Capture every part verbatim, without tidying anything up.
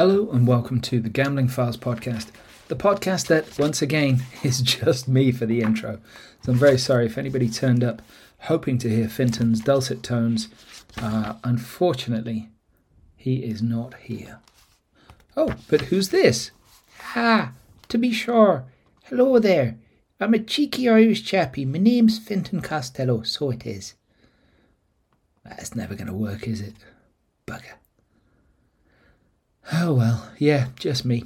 Hello and welcome to the Gambling Files podcast, the podcast that, once again, is just me for the intro. So I'm very sorry if anybody turned up hoping to hear Finton's dulcet tones. Uh, unfortunately, he is not here. Oh, but who's this? Ah, to be sure. Hello there. I'm a cheeky Irish chappie. My name's Finton Costello, so it is. That's never going to work, is it? Bugger. Oh well, yeah, just me.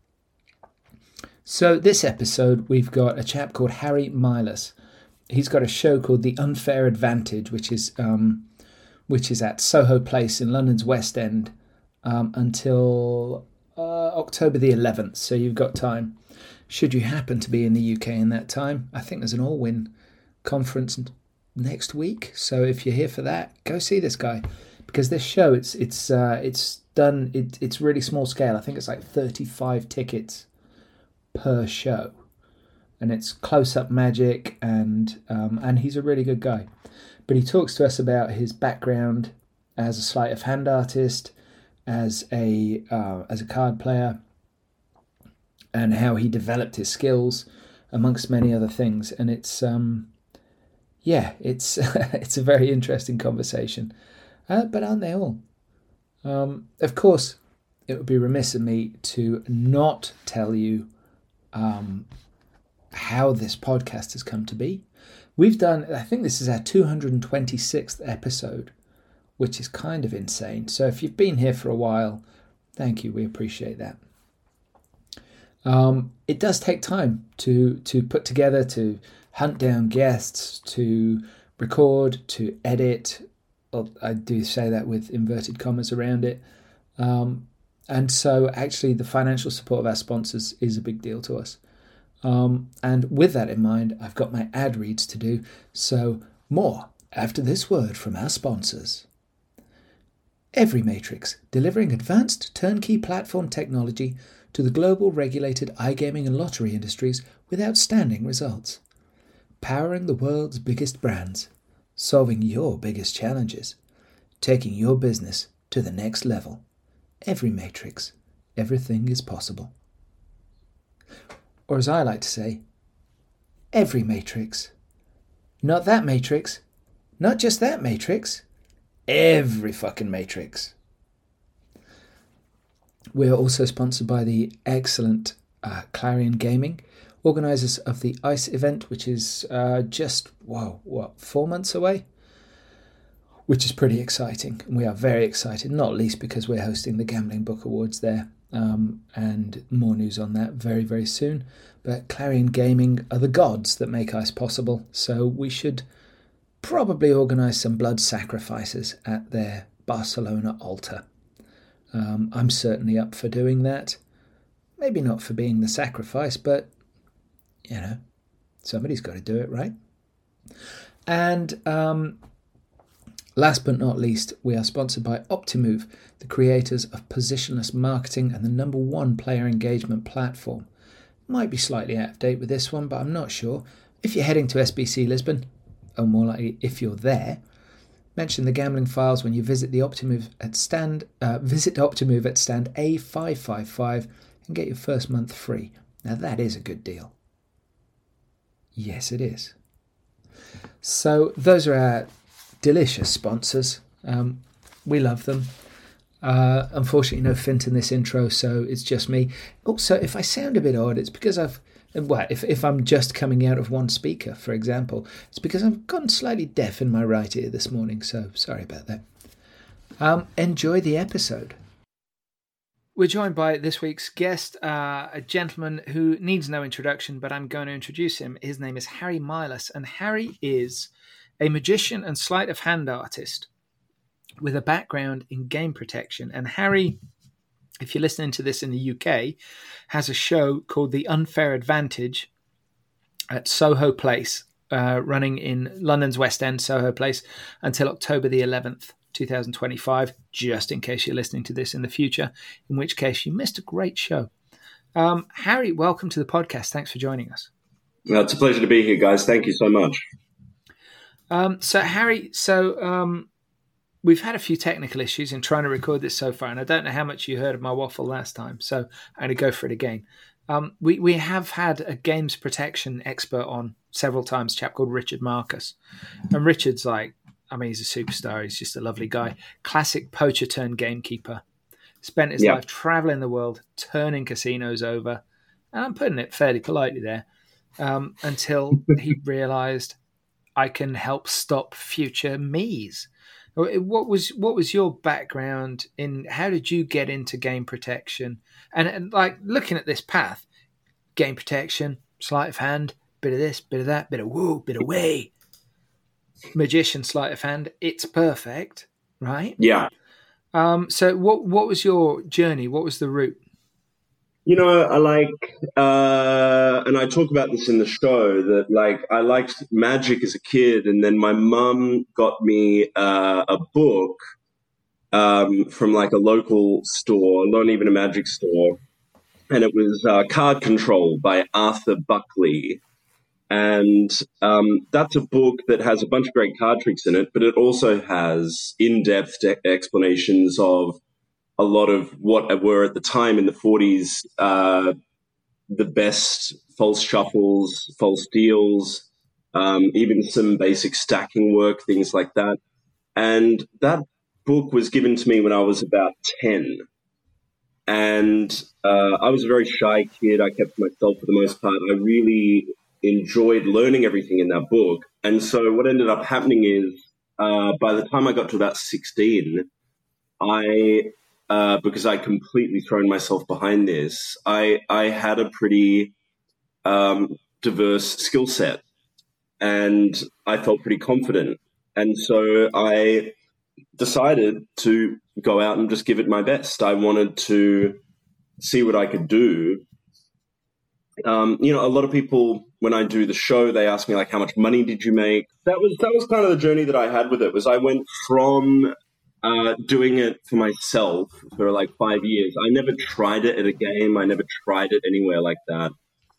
So this episode we've got a chap called Harry Milus. He's got a show called The Unfair Advantage, which is um, which is at Soho Place in London's West End um, until uh, October the eleventh. So you've got time. Should you happen to be in the U K in that time, I think there's an all-win conference next week. So if you're here for that, go see this guy, because this show it's it's uh, it's done. It, it's really small scale. I think it's like thirty-five tickets per show, and it's close-up magic, and um, and he's a really good guy. But he talks to us about his background as a sleight of hand artist, as a uh, as a card player, and how he developed his skills, amongst many other things. And it's um, yeah, it's it's a very interesting conversation. Uh, but aren't they all? Um, of course, it would be remiss of me to not tell you um, how this podcast has come to be. We've done, I think this is our two hundred twenty-sixth episode, which is kind of insane. So if you've been here for a while, thank you. We appreciate that. Um, it does take time to to put together, to hunt down guests, to record, to edit. I do say that with inverted commas around it. Um, and so actually the financial support of our sponsors is a big deal to us. Um, and with that in mind, I've got my ad reads to do. So more after this word from our sponsors. Every Matrix, delivering advanced turnkey platform technology to the global regulated iGaming and lottery industries with outstanding results. Powering the world's biggest brands. Solving your biggest challenges, taking your business to the next level. Every Matrix, everything is possible. Or as I like to say, every Matrix. Not that Matrix, not just that Matrix, every fucking Matrix. We're also sponsored by the excellent uh, Clarion Gaming, organisers of the ICE event, which is uh, just, whoa, what, four months away? Which is pretty exciting. And we are very excited, not least because we're hosting the Gambling Book Awards there. Um, and more news on that very, very soon. But Clarion Gaming are the gods that make ICE possible. So we should probably organise some blood sacrifices at their Barcelona altar. Um, I'm certainly up for doing that. Maybe not for being the sacrifice, but you know, somebody's got to do it, right? And um, last but not least, we are sponsored by Optimove, the creators of positionless marketing and the number one player engagement platform. Might be slightly out of date with this one, but I'm not sure. If you're heading to S B C Lisbon, or more likely if you're there, mention the Gambling Files when you visit the Optimove at stand. Uh, visit Optimove at stand A five five five and get your first month free. Now that is a good deal. Yes, it is. So those are our delicious sponsors. Um, we love them. Uh, unfortunately, no Fint in this intro, so it's just me. Also, if I sound a bit odd, it's because I've... Well, if, if I'm just coming out of one speaker, for example, it's because I've gotten slightly deaf in my right ear this morning, so sorry about that. Um, enjoy the episode. We're joined by this week's guest, uh, a gentleman who needs no introduction, but I'm going to introduce him. His name is Harry Milus, and Harry is a magician and sleight of hand artist with a background in game protection. And Harry, if you're listening to this in the U K, has a show called The Unfair Advantage at Soho Place, uh, running in London's West End, Soho Place, until October the eleventh. twenty twenty-five, just in case you're listening to this in the future, in which case you missed a great show. Um, Harry, welcome to the podcast. Thanks for joining us. Well, it's a pleasure to be here, guys. Thank you so much. Um, so, Harry, so um, we've had a few technical issues in trying to record this so far, and I don't know how much you heard of my waffle last time, so I'm going to go for it again. Um, we, we have had a games protection expert on several times, a chap called Richard Marcus. And Richard's like, I mean, he's a superstar. He's just a lovely guy. Classic poacher turned gamekeeper. Spent his yeah. life traveling the world, turning casinos over. And I'm putting it fairly politely there. Um, until he realized I can help stop future me's. What was what was your background in? How did you get into game protection? And, and like looking at this path, game protection, sleight of hand, bit of this, bit of that, bit of woo, bit of way. Magician, sleight of hand. It's perfect, right? Yeah. Um. So what what was your journey? What was the route? You know, I like, uh, and I talk about this in the show, that like I liked magic as a kid, and then my mum got me uh, a book um, from like a local store, not even a magic store, and it was uh, Card Control by Arthur Buckley. And um, that's a book that has a bunch of great card tricks in it, but it also has in-depth de- explanations of a lot of what were at the time in the forties, uh, the best false shuffles, false deals, um, even some basic stacking work, things like that. And that book was given to me when I was about ten. And uh, I was a very shy kid. I kept to myself for the most part. I really enjoyed learning everything in that book. And so what ended up happening is uh, by the time I got to about sixteen, I... Uh, because I completely thrown myself behind this, I I had a pretty um, diverse skill set, and I felt pretty confident. And so I decided to go out and just give it my best. I wanted to see what I could do. Um, you know, a lot of people, when I do the show, they ask me, like, how much money did you make? That was that was kind of the journey that I had with it, was I went from Uh, doing it for myself for like five years. I never tried it at a game. I never tried it anywhere like that.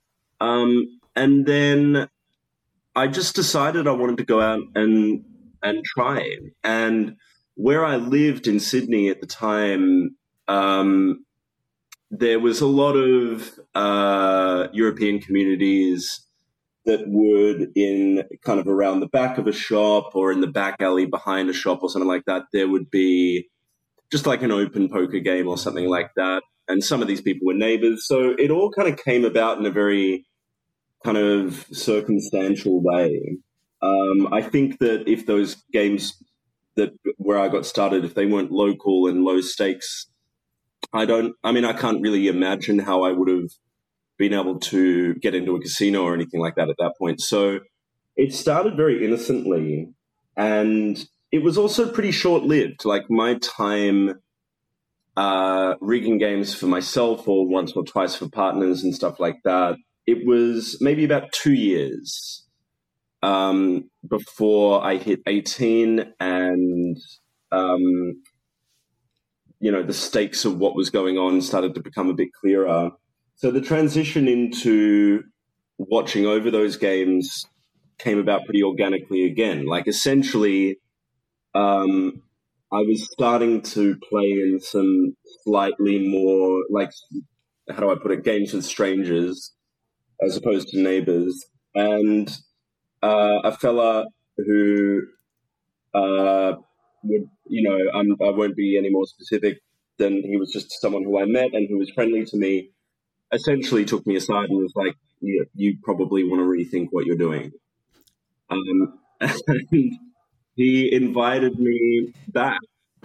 Um, and then I just decided I wanted to go out and and try. And where I lived in Sydney at the time, um, there was a lot of uh, European communities that would, in kind of around the back of a shop or in the back alley behind a shop or something like that, there would be just like an open poker game or something like that. And some of these people were neighbors. So it all kind of came about in a very kind of circumstantial way. Um, I think that if those games that where I got started, if they weren't local and low stakes, I don't, I mean, I can't really imagine how I would have been able to get into a casino or anything like that at that point. So it started very innocently, and it was also pretty short-lived. Like my time uh, rigging games for myself or once or twice for partners and stuff like that, it was maybe about two years um, before I hit eighteen and, um, you know, the stakes of what was going on started to become a bit clearer. So the transition into watching over those games came about pretty organically again. Like essentially, um, I was starting to play in some slightly more, like, how do I put it, games with strangers as opposed to neighbors. And uh, a fella who, uh, would, you know, I'm, I won't be any more specific than he was just someone who I met and who was friendly to me, essentially took me aside and was like, you, you probably want to rethink what you're doing. Um, and he invited me back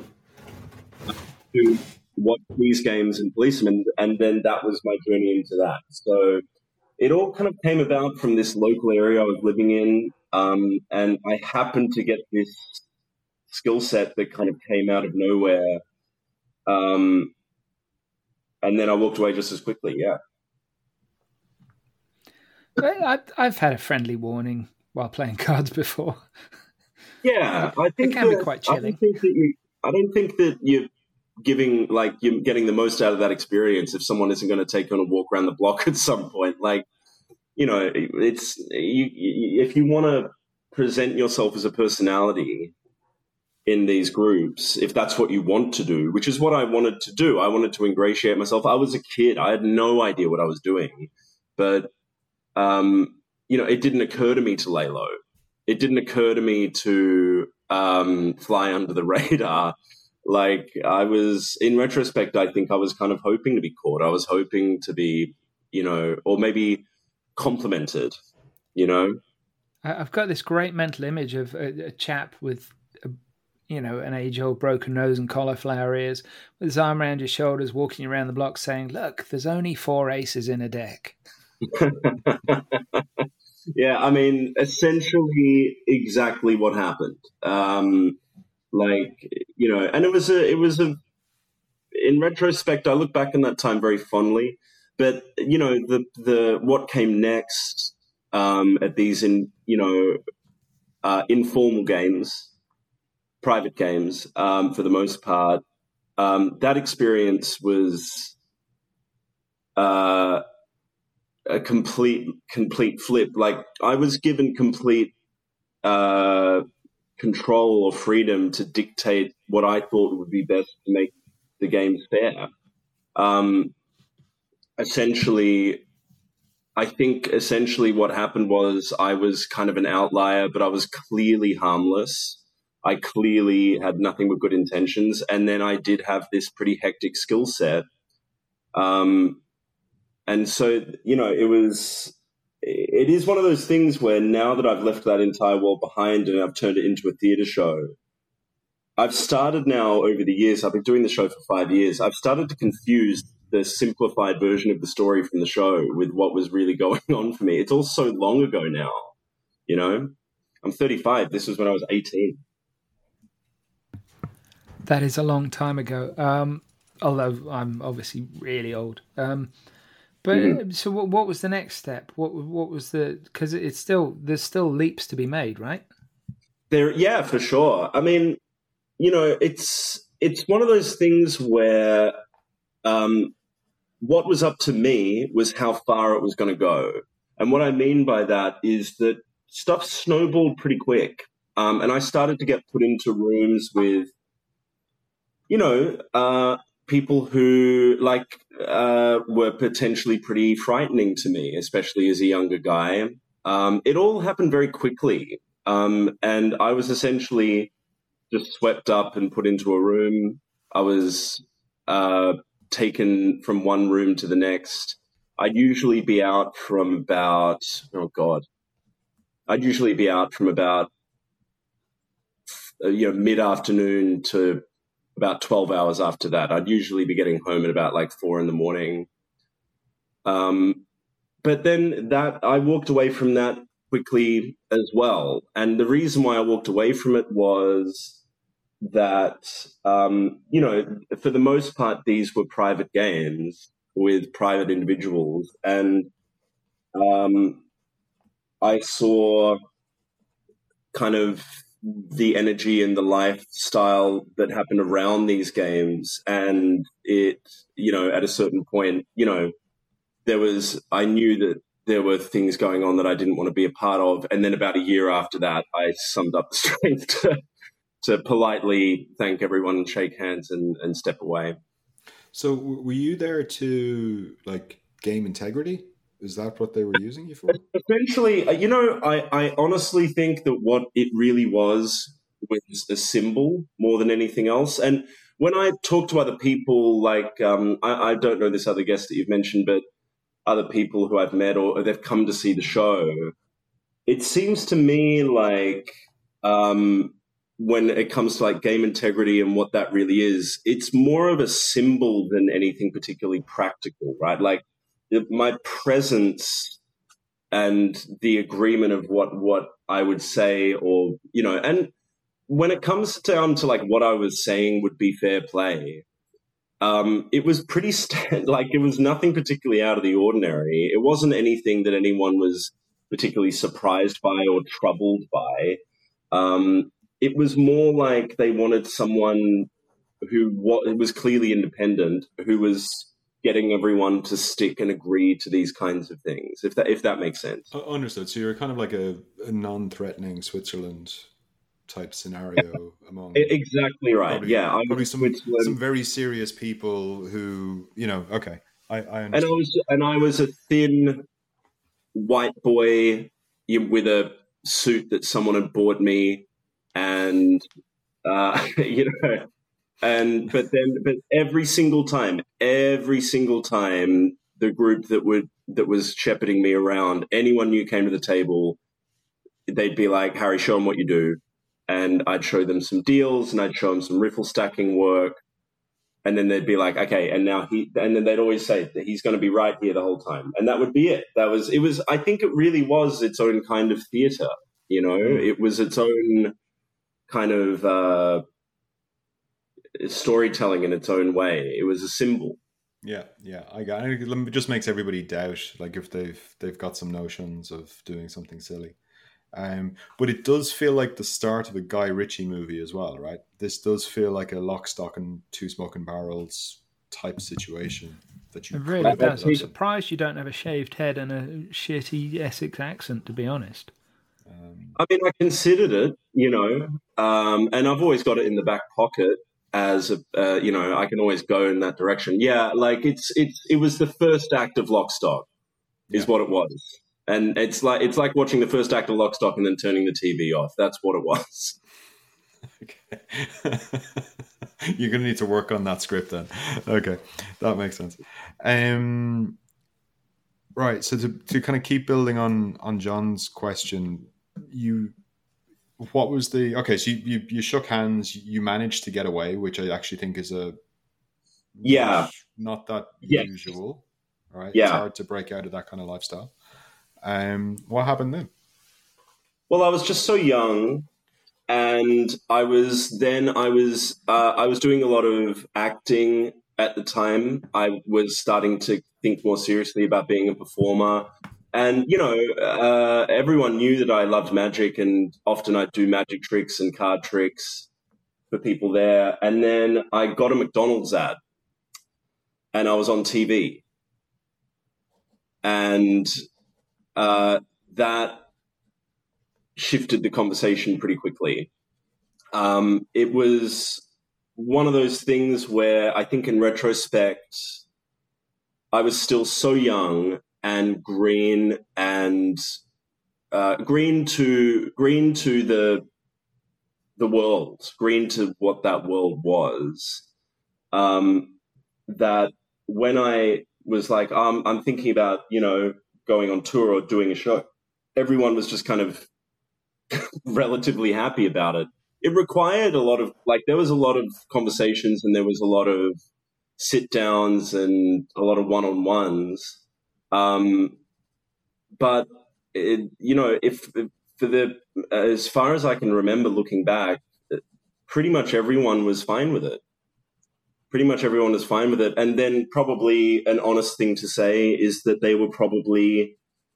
to watch these games and policemen, and then that was my journey into that. So it all kind of came about from this local area I was living in, um, and I happened to get this skill set that kind of came out of nowhere. Um, and then I walked away just as quickly, yeah. I've had a friendly warning while playing cards before. Yeah, I think it can that, be quite chilling. I don't think that you, I don't think that you're giving, like, you're getting the most out of that experience if someone isn't going to take you on a walk around the block at some point. Like, you know, it's you, you, if you want to present yourself as a personality, in these groups, if that's what you want to do, which is what I wanted to do. I wanted to ingratiate myself. I was a kid. I had no idea what I was doing. But, um, you know, it didn't occur to me to lay low. It didn't occur to me to um, fly under the radar. Like, I was, in retrospect, I think I was kind of hoping to be caught. I was hoping to be, you know, or maybe complimented, you know? I've got this great mental image of a, a chap with, a, you know, an age-old broken nose and cauliflower ears, with his arm around his shoulders, walking around the block saying, look, there's only four aces in a deck. Yeah, I mean, essentially exactly what happened. Um, like, you know, and it was a, it was a, in retrospect, I look back on that time very fondly, but, you know, the, the, what came next, um, at these, in, you know, uh, informal games, private games, um, for the most part, um, that experience was, uh, a complete, complete flip. Like, I was given complete, uh, control or freedom to dictate what I thought would be best to make the games fair. Um, essentially, I think essentially what happened was I was kind of an outlier, but I was clearly harmless. I clearly had nothing but good intentions. And then I did have this pretty hectic skill set. Um, and so, you know, it was, it is one of those things where now that I've left that entire world behind and I've turned it into a theater show, I've started now over the years, I've been doing the show for five years, I've started to confuse the simplified version of the story from the show with what was really going on for me. It's all so long ago now, you know? I'm thirty-five. This was when I was eighteen. That is a long time ago, um, although I'm obviously really old. Um, but mm-hmm. So what, what was the next step? What what was the, because it's still, there's still leaps to be made, right? There, yeah, for sure. I mean, you know, it's it's one of those things where um, what was up to me was how far it was going to go. And what I mean by that is that stuff snowballed pretty quick. Um, and I started to get put into rooms with, you know, uh, people who like uh, were potentially pretty frightening to me, especially as a younger guy. Um, it all happened very quickly. Um, and I was essentially just swept up and put into a room. I was uh, taken from one room to the next. I'd usually be out from about, oh God, I'd usually be out from about, you know, mid-afternoon to about twelve hours after that. I'd usually be getting home at about like four in the morning. Um, but then that, I walked away from that quickly as well. And the reason why I walked away from it was that, um, you know, for the most part, these were private games with private individuals. And um, I saw kind of the energy and the lifestyle that happened around these games. And it, you know, at a certain point, you know, there was, I knew that there were things going on that I didn't want to be a part of. And then about a year after that, I summed up the strength to, to politely thank everyone and shake hands and, and step away. So were you there to like game integrity? Is that what they were using you for? Essentially, you know, I, I honestly think that what it really was was a symbol more than anything else. And when I talk to other people, like, um, I, I don't know this other guest that you've mentioned, but other people who I've met or, or they've come to see the show, it seems to me like um, when it comes to like game integrity and what that really is, it's more of a symbol than anything particularly practical, right? Like, my presence and the agreement of what, what I would say, or, you know, and when it comes down to like what I was saying would be fair play, um, it was pretty, st- like it was nothing particularly out of the ordinary. It wasn't anything that anyone was particularly surprised by or troubled by. Um, it was more like they wanted someone who was, was clearly independent, who was getting everyone to stick and agree to these kinds of things, if that if that makes sense. Uh, understood. So you're kind of like a, a non-threatening Switzerland type scenario among E- Exactly right. probably, Yeah, I probably was some Switzerland, some very serious people who, you know, okay, I, I and I understand. was and I was a thin white boy with a suit that someone had bought me, and uh, you know, and but then but every single time, every single time, the group that would that was shepherding me around, anyone new came to the table, they'd be like, "Harry, show them what you do," and I'd show them some deals, and I'd show them some riffle stacking work. And then they'd be like, okay, and now he, and then they'd always say that he's going to be right here the whole time. And that would be it. That was, it was, I think it really was its own kind of theater, you know, mm. It was its own kind of uh, storytelling in its own way. It was a symbol. Yeah, yeah. I got it. It just makes everybody doubt, like if they've, they've got some notions of doing something silly. Um, but it does feel like the start of a Guy Ritchie movie as well, right? This does feel like a Lock, Stock and Two Smoking Barrels type situation. That you it really does. I'm surprised you don't have a shaved head and a shitty Essex accent, to be honest. Um, I mean, I considered it, you know, um, and I've always got it in the back pocket as a, uh, you know, I can always go in that direction. Yeah, like it's it's it was the first act of Lock, Stock, is yeah. what it was. And it's like it's like watching the first act of Lock, Stock and then turning the T V off. That's what it was. Okay. You're going to need to work on that script then. Okay, that makes sense. Um, right, so to, to kind of keep building on, on John's question, you, what was the, okay, so you, you, you shook hands, you managed to get away, which I actually think is a, yeah, not that yeah. usual, right? Yeah. It's hard to break out of that kind of lifestyle. Um, what happened then? Well, I was just so young, and I was then I was uh, I was doing a lot of acting at the time. I was starting to think more seriously about being a performer, and you know, uh, everyone knew that I loved magic, and often I'd do magic tricks and card tricks for people there. And then I got a McDonald's ad, and I was on T V, and Uh, that shifted the conversation pretty quickly. Um, it was one of those things where I think in retrospect, I was still so young and green and uh, green to green to the the world, green to what that world was. Um, that when I was like, um, I'm thinking about, you know, going on tour or doing a show, everyone was just kind of relatively happy about it. It required a lot of, like, there was a lot of conversations and there was a lot of sit downs and a lot of one-on-ones. Um, but, it, you know, if, if for the, as far as I can remember looking back, pretty much everyone was fine with it. Pretty much everyone was fine with it. And then probably an honest thing to say is that they were probably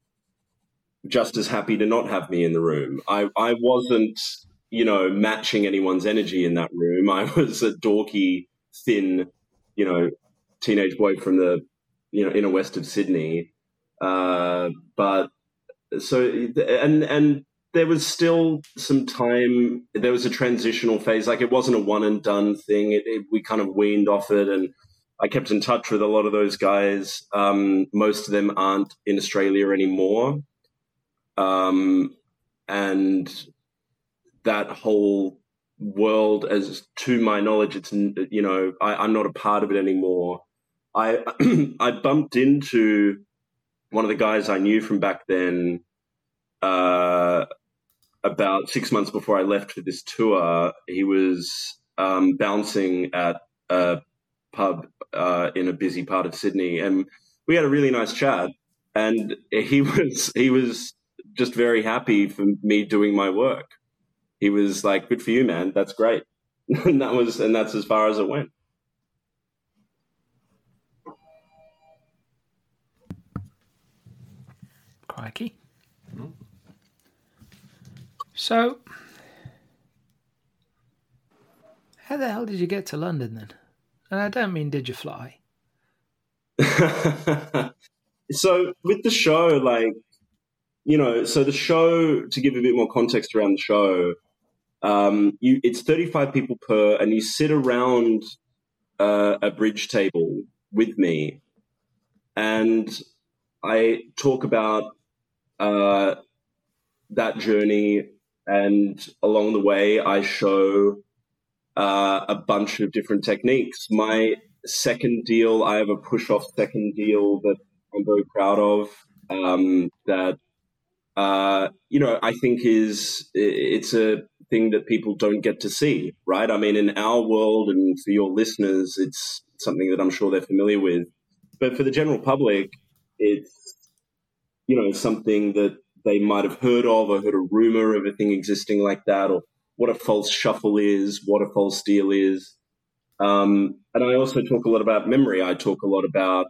just as happy to not have me in the room. I, I wasn't, you know, matching anyone's energy in that room. I was a dorky, thin, you know, teenage boy from the, you know, inner west of Sydney. Uh, but so, and, and, there was still some time. There was a transitional phase. Like, it wasn't a one and done thing. It, it, we kind of weaned off it, and I kept in touch with a lot of those guys. Um, most of them aren't in Australia anymore. Um, and that whole world, as to my knowledge, it's, you know, I, I'm not a part of it anymore. I, I bumped into one of the guys I knew from back then, uh, about six months before I left for this tour. He was um, bouncing at a pub uh, in a busy part of Sydney, and we had a really nice chat. And he was he was just very happy for me doing my work. He was like, "Good for you, man. That's great." and that was and that's as far as it went. Crikey. Mm-hmm. So, how the hell did you get to London then? And I don't mean did you fly? So with the show, like, you know, so the show, to give a bit more context around the show, Um, you, it's thirty-five people per, and you sit around uh, a bridge table with me, and I talk about uh, that journey, and along the way, I show uh, a bunch of different techniques. My second deal, I have a push-off second deal that I'm very proud of. Um, that uh, you know, I think is it's a thing that people don't get to see, right? I mean, in our world, and for your listeners, it's something that I'm sure they're familiar with. But for the general public, it's, you know, something that they might have heard of or heard a rumor of a thing existing like that, or what a false shuffle is, what a false deal is. Um, and I also talk a lot about memory. I talk a lot about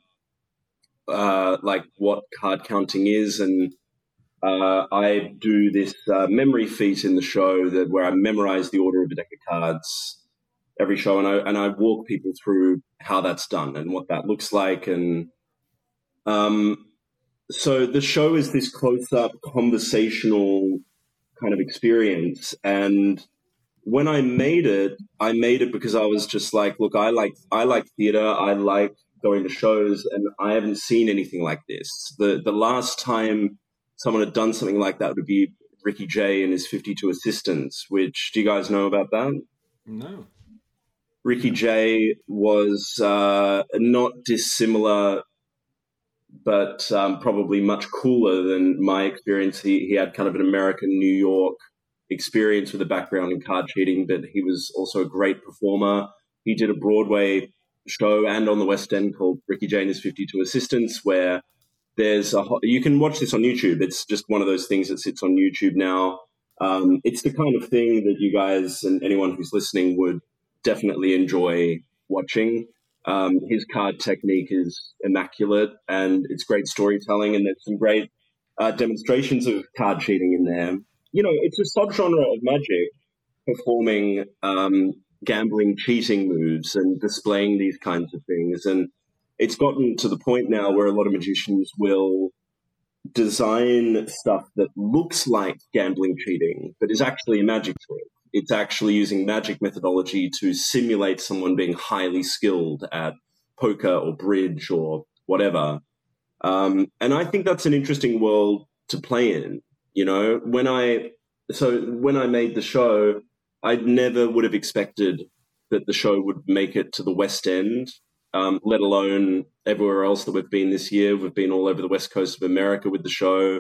uh, like what card counting is, and uh, I do this uh, memory feat in the show that where I memorize the order of a deck of cards every show, and I and I walk people through how that's done and what that looks like. And um, so the show is this close-up conversational kind of experience. And when I made it, I made it because I was just like, look, I like I like theater, I like going to shows, and I haven't seen anything like this. The the last time someone had done something like that would be Ricky Jay and his fifty-two Assistants, which, do you guys know about that? No. Ricky Jay was uh, not dissimilar, but um, probably much cooler than my experience. He, he had kind of an American New York experience with a background in card cheating, but he was also a great performer. He did a Broadway show and on the West End called Ricky Jay and his fifty-two Assistants, where there's a, you can watch this on YouTube. It's just one of those things that sits on YouTube now. Um, it's the kind of thing that you guys and anyone who's listening would definitely enjoy watching. Um, his card technique is immaculate, and it's great storytelling, and there's some great uh, demonstrations of card cheating in there. You know, it's a subgenre of Magic, performing um, gambling, cheating moves and displaying these kinds of things. And it's gotten to the point now where a lot of magicians will design stuff that looks like gambling, cheating, but is actually a magic trick. It's actually using magic methodology to simulate someone being highly skilled at poker or bridge or whatever. Um, and I think that's an interesting world to play in. You know, when I, so when I made the show, I never would have expected that the show would make it to the West End, um, let alone everywhere else that we've been this year. We've been all over the West Coast of America with the show.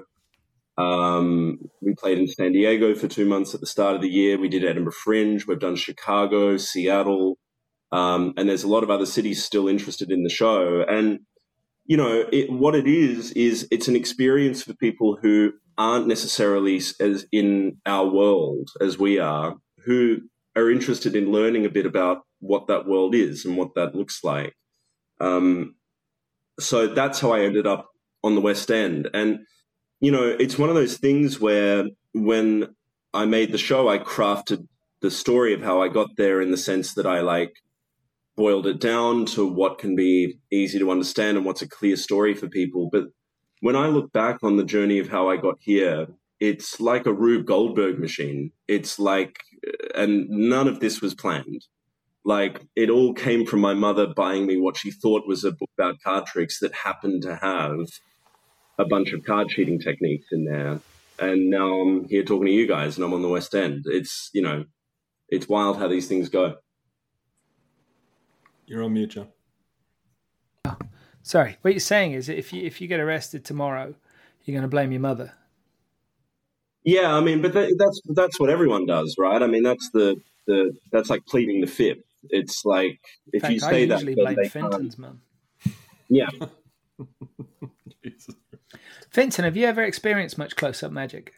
Um, we played in San Diego for two months at the start of the year. We did Edinburgh Fringe. We've done Chicago, Seattle, um, and there's a lot of other cities still interested in the show. And, you know, it, what it is, is it's an experience for people who aren't necessarily as in our world as we are, who are interested in learning a bit about what that world is and what that looks like. Um, so that's how I ended up on the West End. And, you know, it's one of those things where when I made the show, I crafted the story of how I got there in the sense that I, like, boiled it down to what can be easy to understand and what's a clear story for people. But when I look back on the journey of how I got here, it's like a Rube Goldberg machine. It's like, and none of this was planned. Like, it all came from my mother buying me what she thought was a book about card tricks that happened to have a bunch of card cheating techniques in there. And now I'm here talking to you guys, and I'm on the West End. It's, you know, it's wild how these things go. You're on mute, Joe. Oh, sorry. What you're saying is that if you if you get arrested tomorrow, you're going to blame your mother. Yeah, I mean, but that, that's that's what everyone does, right? I mean, that's the, the that's like pleading the fifth. It's like if fact, you say I that, usually then blame Fenton's mum. Yeah. Fenton, have you ever experienced much close-up magic?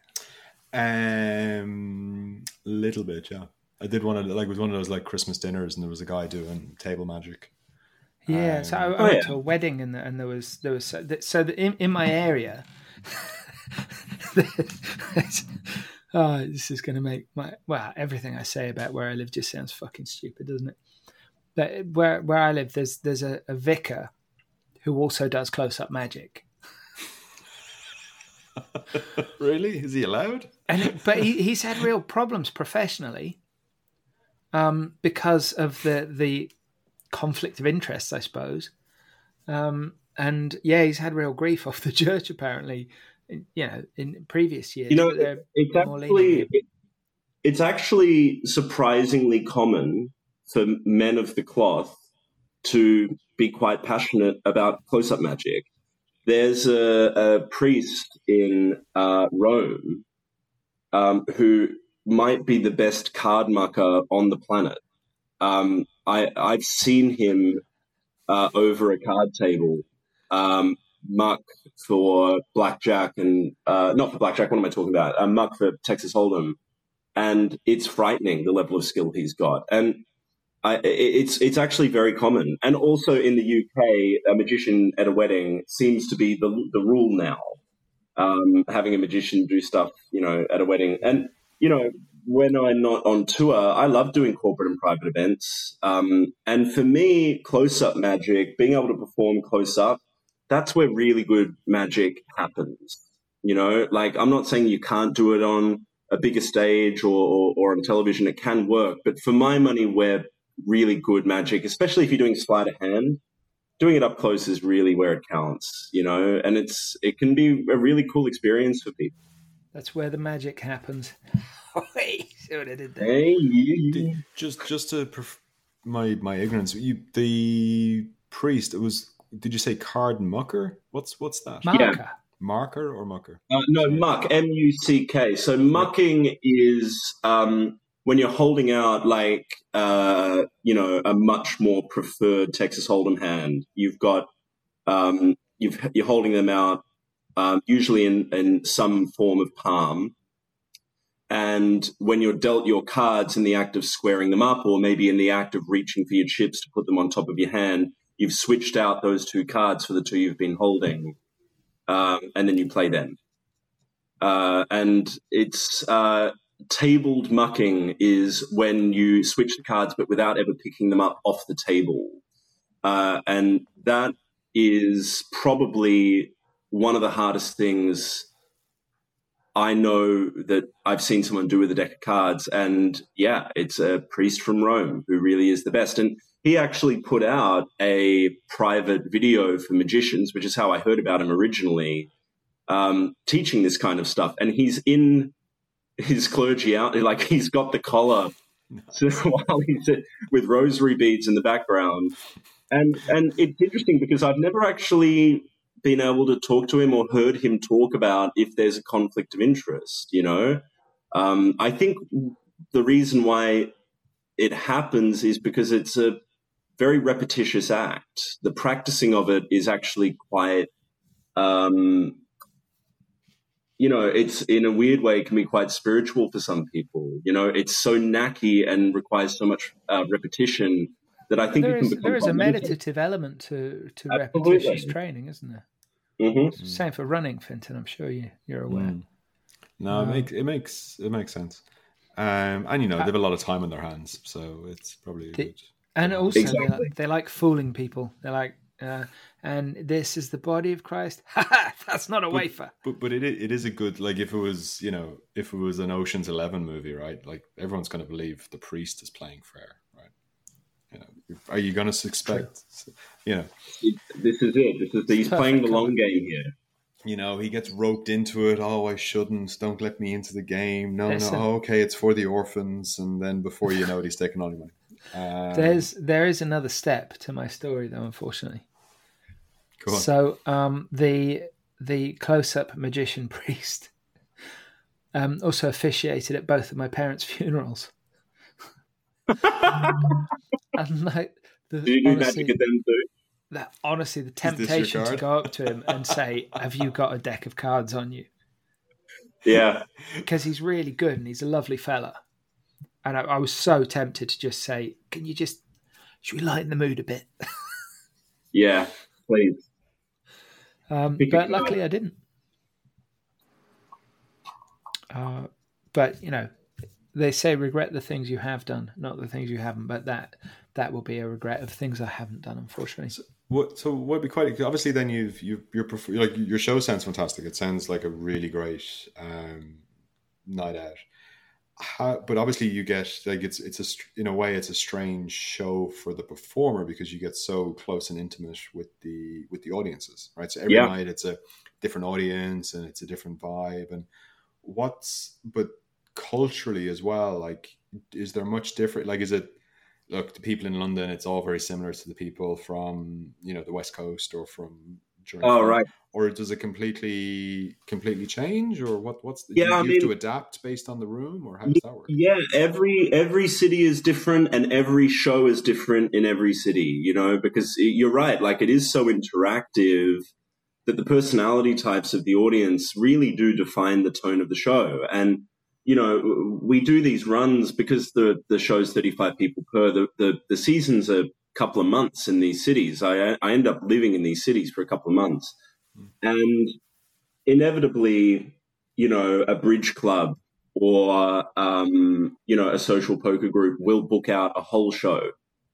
Um, little bit, yeah. I did one of like it was one of those like Christmas dinners, and there was a guy doing table magic. Yeah, um, so I, I oh, went yeah. to a wedding, and, and there was there was so, that, so that in, in my area. Oh, this is going to make my well everything I say about where I live just sounds fucking stupid, doesn't it? But where where I live, there's there's a, a vicar who also does close up magic. Really? Is he allowed? And but he, he's had real problems professionally, um, because of the the conflict of interest, I suppose. Um, and yeah, he's had real grief off the church apparently. In, you know, in previous years. You know, but they're it's more actually lenient. it, it's actually surprisingly common for men of the cloth to be quite passionate about close-up magic. There's a, a priest in uh, Rome um, who might be the best card mucker on the planet. Um, I, I've seen him uh, over a card table um, muck for blackjack and uh, not for blackjack. What am I talking about? Uh, muck for Texas Hold'em, and it's frightening the level of skill he's got. And I, it's it's actually very common. And also in the U K, a magician at a wedding seems to be the the rule now. Um, having a magician do stuff, you know, at a wedding. And you know, when I'm not on tour, I love doing corporate and private events. Um, and for me, close-up magic, being able to perform close-up, that's where really good magic happens. You know, like I'm not saying you can't do it on a bigger stage or, or, or on television. It can work. But for my money, where really good magic, especially if you're doing sleight of hand, doing it up close is really where it counts, you know, and it's it can be a really cool experience for people. That's where the magic happens. See what I did there? Hey, you, Did, just just to perf- my my ignorance, you the priest. It was. Did you say card mucker? What's what's that? Marker. Marker or mucker? uh, no, muck, M U C K. So mucking is um, when you're holding out like, uh, you know, a much more preferred Texas Hold'em hand. You've got, um, you've, you're holding them out um, usually in, in some form of palm. And when you're dealt your cards in the act of squaring them up, or maybe in the act of reaching for your chips to put them on top of your hand, you've switched out those two cards for the two you've been holding, um, and then you play them. Uh, and it's uh, tabled mucking is when you switch the cards but without ever picking them up off the table. Uh, and that is probably one of the hardest things I know that I've seen someone do with a deck of cards. And yeah, it's a priest from Rome who really is the best. And he actually put out a private video for magicians, which is how I heard about him originally, um, teaching this kind of stuff. And he's in his clergy out, like he's got the collar so while he's with rosary beads in the background. And, and it's interesting because I've never actually been able to talk to him or heard him talk about if there's a conflict of interest, you know. Um, I think the reason why it happens is because it's a very repetitious act. The practicing of it is actually quite, um, you know, it's in a weird way, it can be quite spiritual for some people. You know, it's so knacky and requires so much uh, repetition that I think there it can is, become there is a meditative. meditative element to, to Absolutely. repetitious training, isn't there? Mm-hmm. Same for running, Fintan. I'm sure you, you're aware. Mm. No, it makes it makes it makes sense. Um, and you know, they have a lot of time on their hands, so it's probably a The- good. And also, Exactly. they, like, they like fooling people. They're like, uh, and this is the body of Christ. Ha ha! That's not a wafer. But but it i- it is a good, like, if it was, you know, if it was an Ocean's Eleven movie, right? Like, everyone's going to believe the priest is playing fair, right? You know, are you going to expect, you know, This is it. This is he's Perfect playing the cover. long game here. you know, he gets roped into it. Oh, I shouldn't. Don't let me into the game. No, Listen. no. Oh, okay, it's for the orphans. And then before you know it, he's taking all your money. Um, There's there is another step to my story, though, unfortunately. go on. So um, the the close-up magician priest um, also officiated at both of my parents' funerals. And like, the, Do you do honestly, magic at them too? that, honestly, the this your temptation to card? go up to him and say, "Have you got a deck of cards on you?" Yeah. Because he's really good and he's a lovely fella. And I, I was so tempted to just say, "Can you just should we lighten the mood a bit?" Yeah. Please. Um, Pick a but card. luckily I didn't. Uh, but, you know, they say regret the things you have done, not the things you haven't. But that that will be a regret of things I haven't done, unfortunately. What so what would be quite obviously then you've you you're prefer, like your show sounds fantastic. It sounds like a really great um, night out. How, but obviously you get like it's it's a str- in a way it's a strange show for the performer because you get so close and intimate with the with the audiences, right? So every Yeah. night it's a different audience and it's a different vibe. And what's but culturally as well, like is there much different? Like is it look the people in London? It's all very similar to the people from you know the West Coast or from during Oh, film, right. or does it completely completely change, or what? What's the, Yeah, you, I you have to mean, adapt based on the room, or how y- does that work? yeah, every every city is different, and every show is different in every city. You know, because it, you're right. Like it is so interactive that the personality types of the audience really do define the tone of the show. And you know, we do these runs because the the show's thirty-five people per. The the, the season's a couple of months in these cities. I I end up living in these cities for a couple of months, and inevitably, you know, a bridge club or um, you know a social poker group will book out a whole show,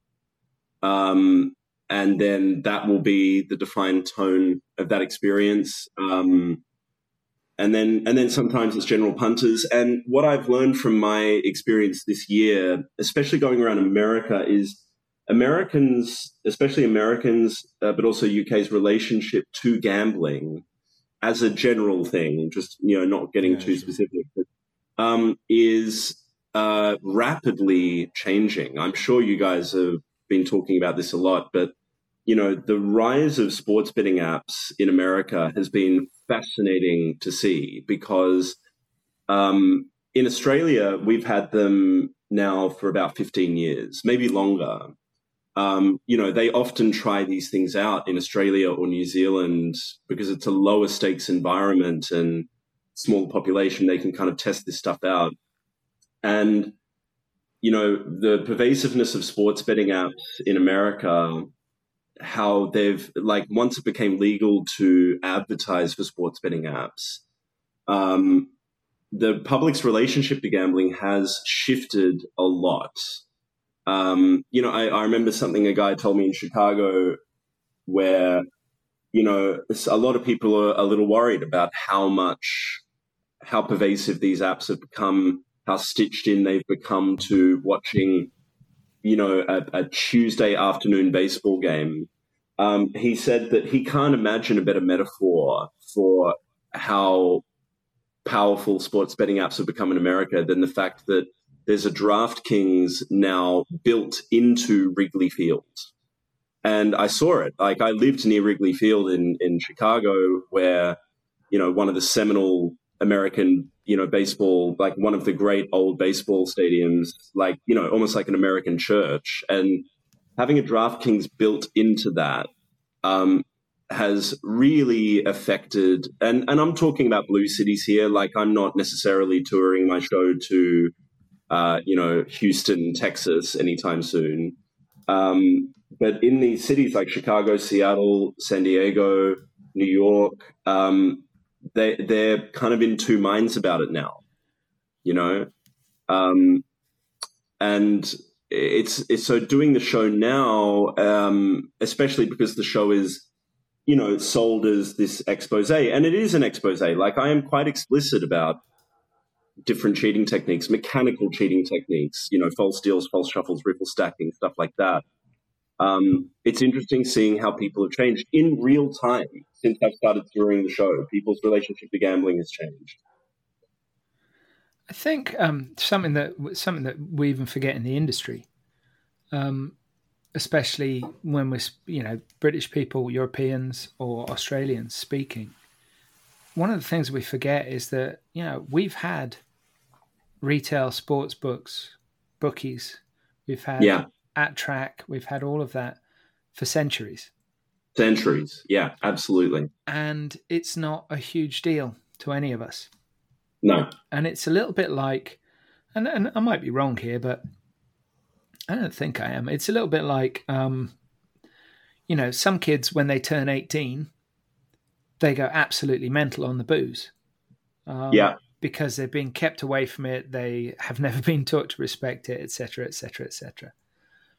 um, and then that will be the defined tone of that experience. Um, and then and then sometimes it's general punters. And what I've learned from my experience this year, especially going around America, is Americans, especially Americans, uh, but also U K's relationship to gambling as a general thing, just you know, not getting Yeah, too sure. specific, but, um, is uh, rapidly changing. I'm sure you guys have been talking about this a lot, but you know, the rise of sports betting apps in America has been fascinating to see because um, in Australia we've had them now for about fifteen years, maybe longer. Um, you know, they often try these things out in Australia or New Zealand because it's a lower stakes environment and small population. They can kind of test this stuff out. And, you know, the pervasiveness of sports betting apps in America, how they've, like, once it became legal to advertise for sports betting apps, um, the public's relationship to gambling has shifted a lot. Um, you know, I, I remember something a guy told me in Chicago where, you know, a lot of people are a little worried about how much, how pervasive these apps have become, how stitched in they've become to watching, you know, a, a Tuesday afternoon baseball game. Um, he said that he can't imagine a better metaphor for how powerful sports betting apps have become in America than the fact that there's a DraftKings now built into Wrigley Field. And I saw it. Like I lived near Wrigley Field in, in Chicago where, you know, one of the seminal American, you know, baseball, like one of the great old baseball stadiums, like, you know, almost like an American church. And having a DraftKings built into that um, has really affected, and, and I'm talking about blue cities here. Like I'm not necessarily touring my show to, Uh, you know, Houston, Texas, anytime soon. Um, but in these cities like Chicago, Seattle, San Diego, New York, um, they, they're kind of in two minds about it now, you know? Um, and it's, it's so doing the show now, um, especially because the show is, you know, sold as this expose, and it is an expose. Like I am quite explicit about different cheating techniques, mechanical cheating techniques, you know, false deals, false shuffles, riffle stacking, stuff like that. Um, it's interesting seeing how people have changed in real time since I've started touring the show. People's relationship to gambling has changed. I think um, something that something that we even forget in the industry, um, especially when we're you know British people, Europeans, or Australians speaking. One of the things we forget is that you know we've had retail sports books, bookies, we've had Yeah. at track, we've had all of that for centuries. Centuries, yeah, absolutely. And it's not a huge deal to any of us. No. And it's a little bit like, and, and I might be wrong here, but I don't think I am. It's a little bit like, um, you know, some kids, when they turn eighteen, they go absolutely mental on the booze. Um, Yeah. Because they're being kept away from it. They have never been taught to respect it, et cetera, et cetera, et cetera.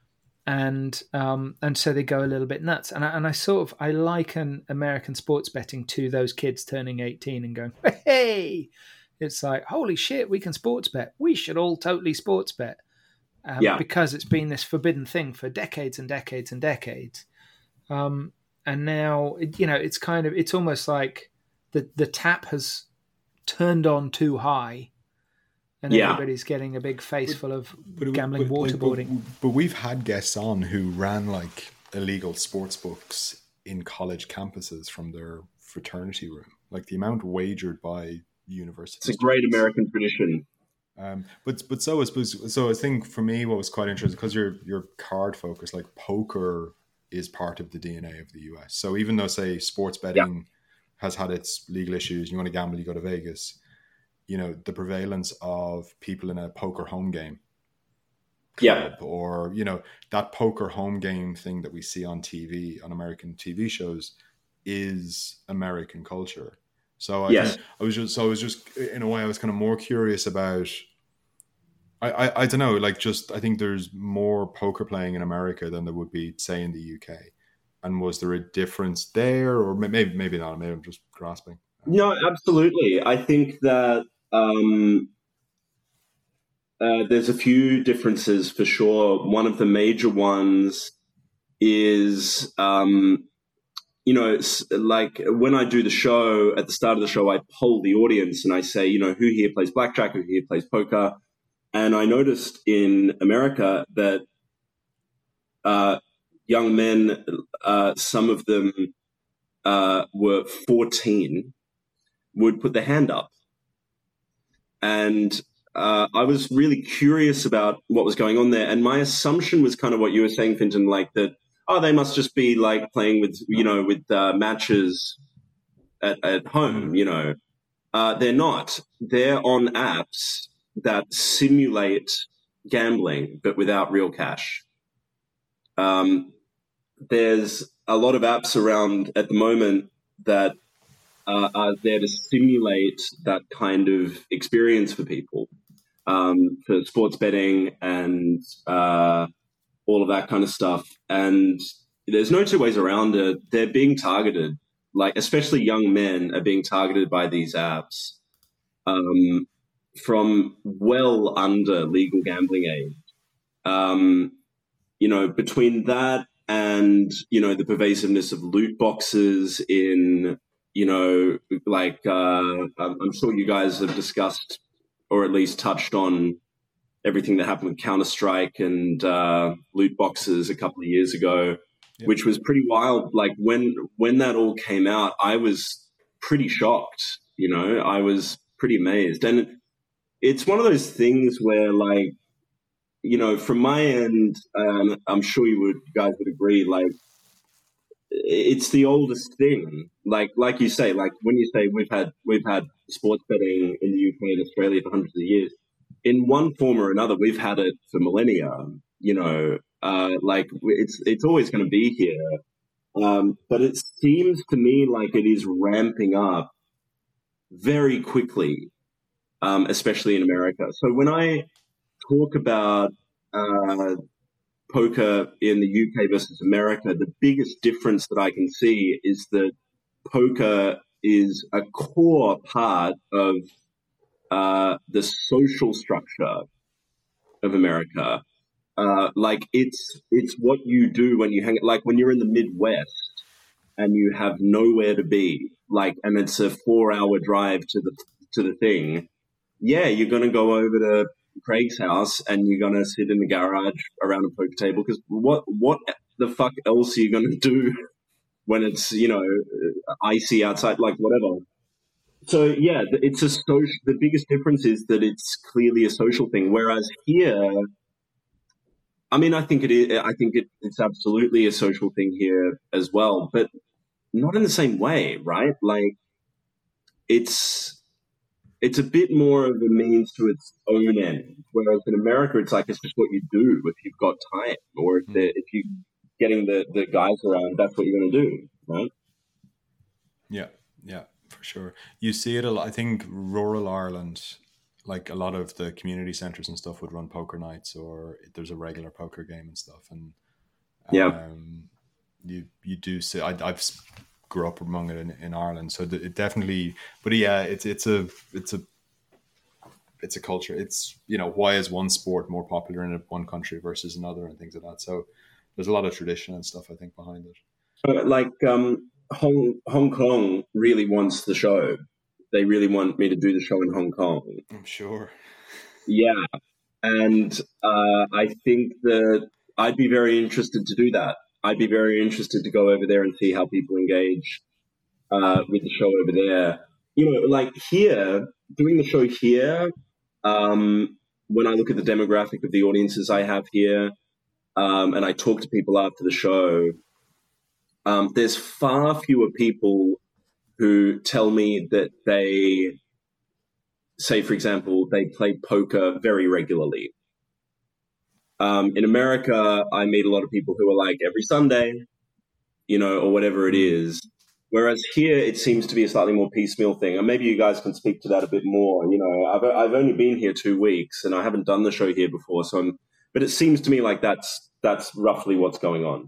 and um, and so they go a little bit nuts. And I, and I sort of I liken American sports betting to those kids turning eighteen and going, hey, it's like, holy shit, we can sports bet. We should all totally sports bet. Um, Yeah. Because it's been this forbidden thing for decades and decades and decades. Um, and now, you know, it's kind of, it's almost like the, the tap has turned on too high, and Yeah. everybody's getting a big face full of But it- gambling but, like, waterboarding. but, but we've had guests on who ran like illegal sports books in college campuses from their fraternity room. Like the amount wagered by universities. It's a great American tradition. Um, but but so I suppose so. I think for me, what was quite interesting because you're you're card focused. Like poker is part of the D N A of the U S. So even though say sports betting has had its legal issues, you want to gamble, you go to Vegas. You know, the prevalence of people in a poker home game club, Yeah. or you know that poker home game thing that we see on T V on American T V shows is American culture. So I, Yes. think I was just so I was just in a way I was kind of more curious about. I, I I don't know, like just I think there's more poker playing in America than there would be say in the U K, and was there a difference there, or maybe maybe not? Maybe I'm just grasping. No, absolutely. I think that um, uh, there's a few differences for sure. One of the major ones is, um, you know, it's like when I do the show, at the start of the show, I poll the audience and I say, you know, who here plays blackjack, who here plays poker. And I noticed in America that uh, young men, uh, some of them uh, were fourteen, would put their hand up. And uh, I was really curious about what was going on there. And my assumption was kind of what you were saying, Fintan, like that, oh, they must just be like playing with, you know, with uh, matches at, at home, you know. Uh, they're not. They're on apps that simulate gambling, but without real cash. Um, there's a lot of apps around at the moment that uh, are there to simulate that kind of experience for people, um, for sports betting and uh, all of that kind of stuff. And there's no two ways around it. They're being targeted, like especially young men are being targeted by these apps um, from well under legal gambling age. Um, you know, between that and, you know, the pervasiveness of loot boxes in, you know, like uh, I'm, I'm sure you guys have discussed or at least touched on everything that happened with Counter-Strike and uh, loot boxes a couple of years ago, yep. which was pretty wild. Like when when that all came out, I was pretty shocked, you know, I was pretty amazed. And it's one of those things where, like, you know, from my end, um, I'm sure you would, you guys would agree, like, it's the oldest thing. Like, like you say, like when you say we've had we've had sports betting in the U K and Australia for hundreds of years, in one form or another, we've had it for millennia. You know, uh, like it's it's always going to be here. Um, but it seems to me like it is ramping up very quickly, um, especially in America. So when I talk about uh, poker in the U K versus America, the biggest difference that I can see is that poker is a core part of uh, the social structure of America. Uh, like it's it's what you do when you hang. Like when you're in the Midwest and you have nowhere to be, like, and it's a four-hour drive to the to the thing. Yeah, you're gonna go over to Craig's house and you're going to sit in the garage around a poker table because what what the fuck else are you going to do when it's, you know, icy outside, like whatever. So yeah, it's a social, the biggest difference is that it's clearly a social thing, whereas here, I mean, I think it is, I think it, it's absolutely a social thing here as well, but not in the same way, right? Like it's It's a bit more of a means to its own end, whereas in America, it's like it's just what you do if you've got time, or if, if you're getting the, the guys around, that's what you're going to do, right? Yeah, yeah, for sure. You see it a lot. I think rural Ireland, like a lot of the community centres and stuff would run poker nights, or there's a regular poker game and stuff. And Yeah. Um, you you do see. I, I've grew up among it in, in Ireland, so it definitely. But yeah, it's it's a it's a it's a culture. It's, you know, why is one sport more popular in one country versus another and things like that. So there's a lot of tradition and stuff, I think, behind it. Uh, like um, Hong Hong Kong really wants the show. They really want me to do the show in Hong Kong. I'm sure. Yeah, and uh, I think that I'd be very interested to do that. I'd be very interested to go over there and see how people engage uh, with the show over there. You know, like here, doing the show here, um, when I look at the demographic of the audiences I have here, um, and I talk to people after the show, um, there's far fewer people who tell me that they, say, for example, they play poker very regularly. Um, in America, I meet a lot of people who are like every Sunday, you know, or whatever it is. Whereas here, it seems to be a slightly more piecemeal thing. And maybe you guys can speak to that a bit more. You know, I've I've only been here two weeks, and I haven't done the show here before. So, I'm, but it seems to me like that's that's roughly what's going on.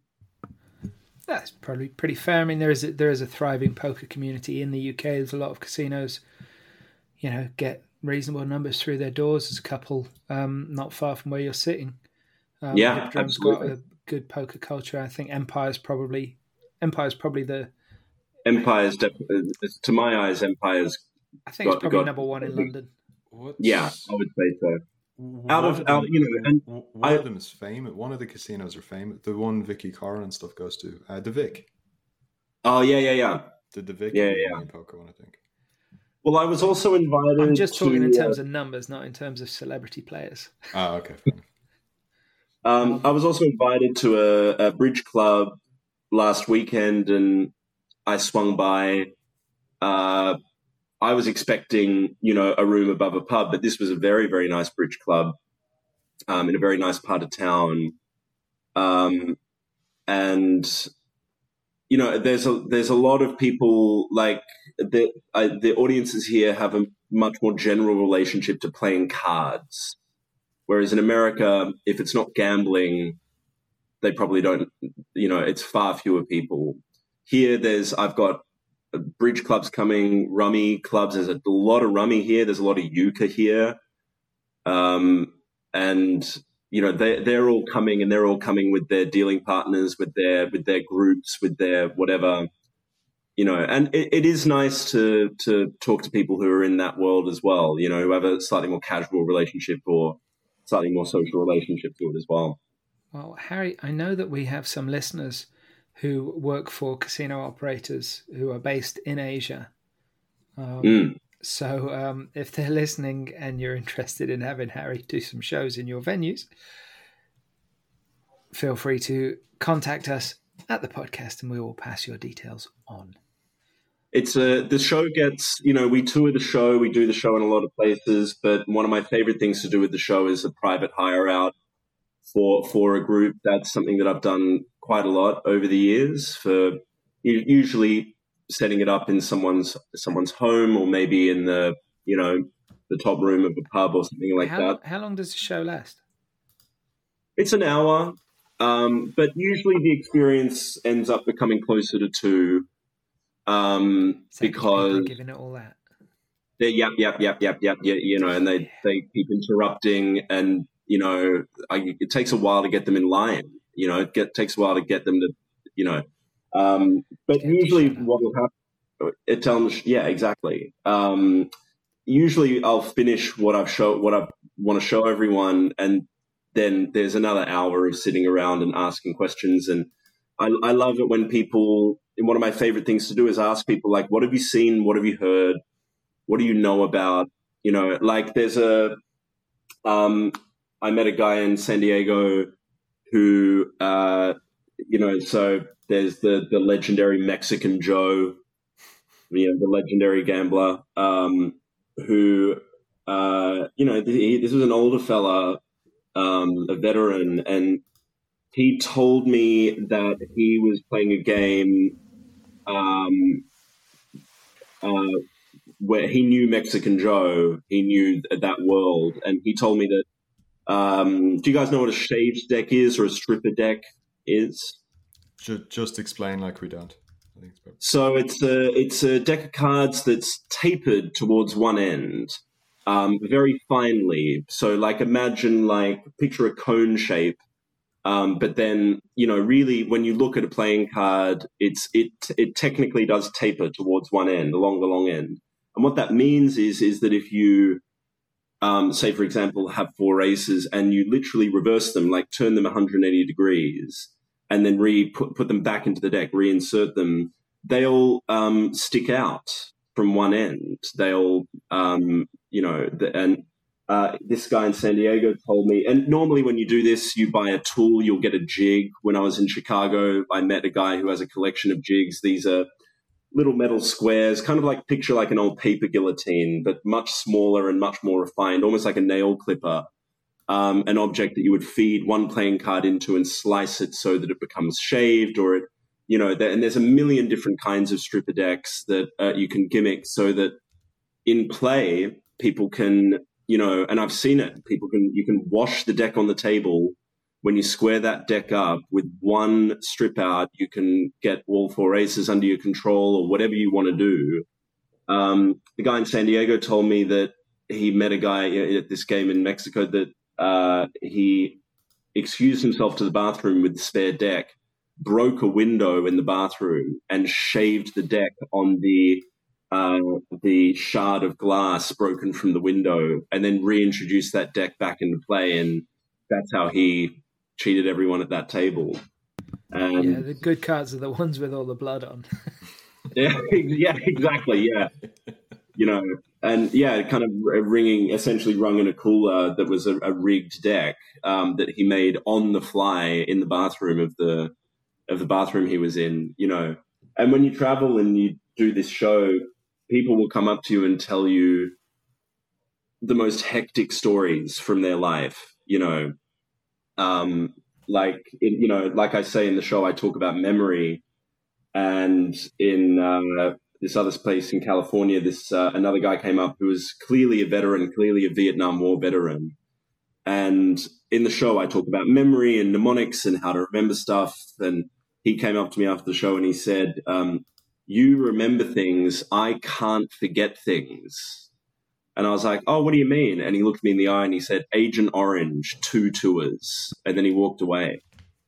That's probably pretty fair. I mean, there is a, there is a thriving poker community in the U K. There's a lot of casinos, you know, get reasonable numbers through their doors. There's a couple um, not far from where you're sitting. Um, Yeah, Hippodrome's absolutely. got a good poker culture. I think Empire's probably Empire's probably the. Empire's, def- to my eyes, Empire's. I think it's got- probably got- number one in London. What's, Yeah, I would say so. one Out of- out- you know, and one I- of them is famous. One of the casinos are famous. The one Vicky Corrin and stuff goes to, uh, the Vic. Oh yeah, yeah, yeah. The the Vic Yeah, and the yeah. main poker one, I think. Well, I was also invited. I'm just talking to, in terms uh, of numbers, not in terms of celebrity players. Ah, okay. Fair enough. Um, I was also invited to a, a bridge club last weekend, and I swung by. Uh, I was expecting, you know, a room above a pub, but this was a very, very nice bridge club um, in a very nice part of town. Um, and you know, there's a there's a lot of people like the uh, the audiences here have a much more general relationship to playing cards. Whereas in America, if it's not gambling, they probably don't, you know, it's far fewer people. Here, there's, I've got bridge clubs coming, rummy clubs. There's a lot of rummy here. There's a lot of euchre here. Um, and, you know, they, they're all coming and they're all coming with their dealing partners, with their, with their groups, with their whatever, you know, and it, it is nice to, to talk to people who are in that world as well, you know, who have a slightly more casual relationship or slightly more social relationship to it as well. Well, Harry, I know that we have some listeners who work for casino operators who are based in Asia. Um, Mm. So um, if they're listening and you're interested in having Harry do some shows in your venues, feel free to contact us at the podcast and we will pass your details on. It's a, the show gets, you know, we tour the show, we do the show in a lot of places, but one of my favorite things to do with the show is a private hire out for, for a group. That's something that I've done quite a lot over the years, for usually setting it up in someone's, someone's home or maybe in the, you know, the top room of a pub or something like how, that. How long does the show last? It's an hour, um, but usually the experience ends up becoming closer to two. Um, So people because are giving it all that. they yap, yap, yap, yap, yap, yeah, you know, and they, they keep interrupting and, you know, I, it takes a while to get them in line, you know, it get, takes a while to get them to, you know, um, but Get to usually shut up. what will happen, it tells, yeah, exactly. Um, usually I'll finish what I've show, what I want to show everyone. And then there's another hour of sitting around and asking questions. And I, I love it when people, and one of my favorite things to do is ask people, like, what have you seen? What have you heard? What do you know about? You know, like there's a, um, I met a guy in San Diego who, uh, you know, so there's the, the legendary Mexican Joe, you know, the legendary gambler, um, who, uh, you know, he, this was an older fella, um, a veteran, and he told me that he was playing a game um, uh, where he knew Mexican Joe, he knew that world, and he told me that. Um, do you guys know what a shaved deck is or a stripper deck is? Just, just explain like we don't. I think it's so it's a it's a deck of cards that's tapered towards one end, um, very finely. So like imagine like picture a cone shape, um, but then you know really when you look at a playing card, it's it it technically does taper towards one end, along the long end. And what that means is is that if you um, say for example have four aces and you literally reverse them, like turn them one hundred eighty degrees. And then re put, put them back into the deck, reinsert them, they'll um, stick out from one end. They'll, um, you know, the, and uh, this guy in San Diego told me, and normally when you do this, you buy a tool, you'll get a jig. When I was in Chicago, I met a guy who has a collection of jigs. These are little metal squares, kind of like picture like an old paper guillotine, but much smaller and much more refined, almost like a nail clipper. Um, an object that you would feed one playing card into and slice it so that it becomes shaved, or it, you know, and there's a million different kinds of stripper decks that uh, you can gimmick so that in play people can, you know, and I've seen it. People can you can wash the deck on the table. When you square that deck up with one strip out, you can get all four aces under your control or whatever you want to do. Um, the guy in San Diego told me that he met a guy at this game in Mexico that. Uh, he excused himself to the bathroom with the spare deck, broke a window in the bathroom, and shaved the deck on the uh, the shard of glass broken from the window, and then reintroduced that deck back into play. And that's how he cheated everyone at that table. Um, yeah, the good cards are the ones with all the blood on. yeah, yeah, exactly. Yeah. You know, and yeah, kind of ringing, essentially rung in a cooler that was a, a rigged deck um, that he made on the fly in the bathroom of the of the bathroom he was in. You know, and when you travel and you do this show, people will come up to you and tell you the most hectic stories from their life. You know, um, like in, you know, like I say in the show, I talk about memory, and in uh, this other place in California, this uh, another guy came up who was clearly a veteran, clearly a Vietnam War veteran. And in the show, I talk about memory and mnemonics and how to remember stuff. And he came up to me after the show and he said, um, you remember things, I can't forget things. And I was like, oh, what do you mean? And he looked me in the eye and he said, Agent Orange, two tours. And then he walked away.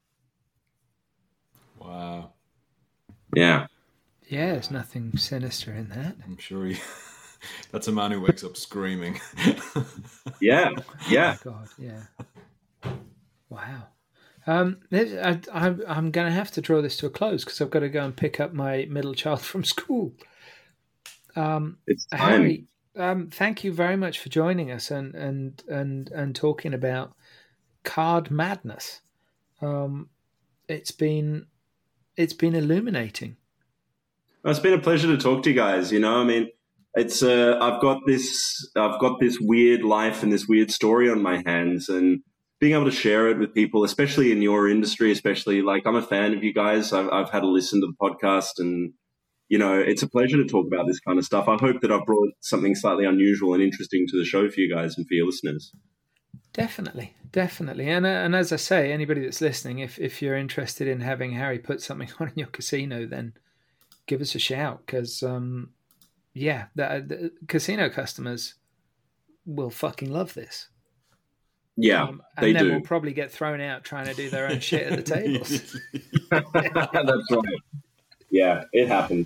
Wow. Yeah. Yeah, there's nothing sinister in that. I'm sure he, that's a man who wakes up screaming. yeah, yeah. Oh, God, yeah. Wow. Um, I, I, I'm going to have to draw this to a close because I've got to go and pick up my middle child from school. Um, it's time. Harry, um, thank you very much for joining us and and and and talking about card madness. Um, it's been it's been illuminating. It's been a pleasure to talk to you guys. You know, I mean, it's uh, I've got this I've got this weird life and this weird story on my hands, and being able to share it with people, especially in your industry, especially like I'm a fan of you guys. I've, I've had a listen to the podcast, and you know, it's a pleasure to talk about this kind of stuff. I hope that I've brought something slightly unusual and interesting to the show for you guys and for your listeners. Definitely, definitely, and uh, and as I say, anybody that's listening, if if you're interested in having Harry put something on in your casino, then give us a shout because, um, yeah, the, the casino customers will fucking love this. Yeah, um, and they then do. We'll probably get thrown out trying to do their own shit at the tables. That's right. Yeah, it happened.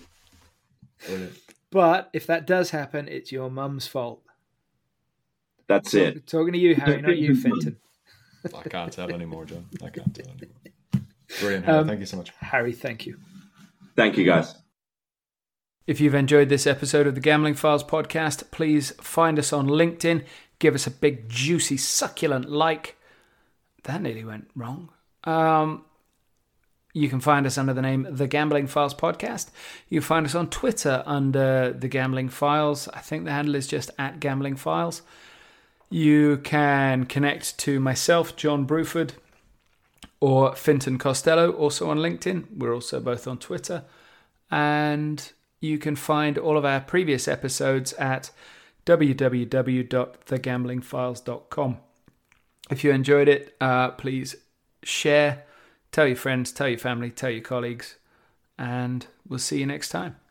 But if that does happen, it's your mum's fault. That's Talk, it. Talking to you, Harry, not you, Fenton. I can't tell anymore, John. I can't tell anymore. Brilliant, Harry. Um, thank you so much. Harry, thank you. Thank you, guys. If you've enjoyed this episode of the Gambling Files podcast, please find us on LinkedIn. Give us a big, juicy, succulent like. That nearly went wrong. Um, you can find us under the name The Gambling Files Podcast. You can find us on Twitter under The Gambling Files. I think the handle is just at Gambling Files. You can connect to myself, John Bruford, or Finton Costello, also on LinkedIn. We're also both on Twitter. And you can find all of our previous episodes at w w w dot the gambling files dot com. If you enjoyed it, uh, please share, tell your friends, tell your family, tell your colleagues, and we'll see you next time.